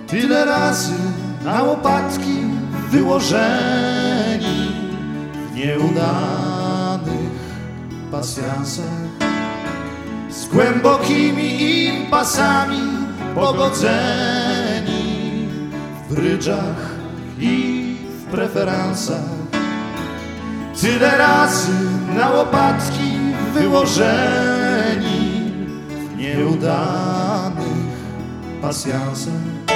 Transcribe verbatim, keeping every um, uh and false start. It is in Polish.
Tyle razy na łopatki wyłożeni w nieudanych pasjansach, z głębokimi impasami pogodzeni w brydżach i w preferansach. Tyle razy na łopatki wyłożeni w nieudanych pasjansach.